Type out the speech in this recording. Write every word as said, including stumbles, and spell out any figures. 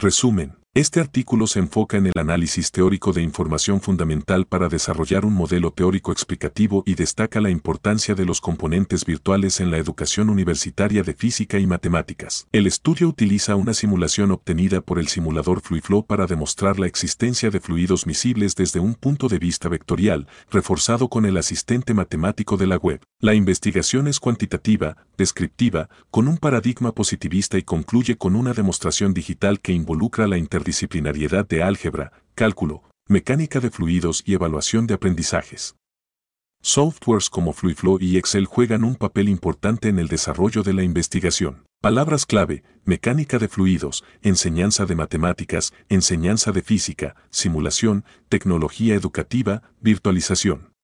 Resumen. Este artículo se enfoca en el análisis teórico de información fundamental para desarrollar un modelo teórico explicativo y destaca la importancia de los componentes virtuales en la educación universitaria de física y matemáticas. El estudio utiliza una simulación obtenida por el simulador FluidFlow para demostrar la existencia de fluidos miscibles desde un punto de vista vectorial, reforzado con el asistente matemático de la web. La investigación es cuantitativa, descriptiva, con un paradigma positivista y concluye con una demostración digital que involucra la interdisciplinariedad de álgebra, cálculo, mecánica de fluidos y evaluación de aprendizajes. Softwares como FluidFlow y Excel juegan un papel importante en el desarrollo de la investigación. Palabras clave: mecánica de fluidos, enseñanza de matemáticas, enseñanza de física, simulación, tecnología educativa, virtualización.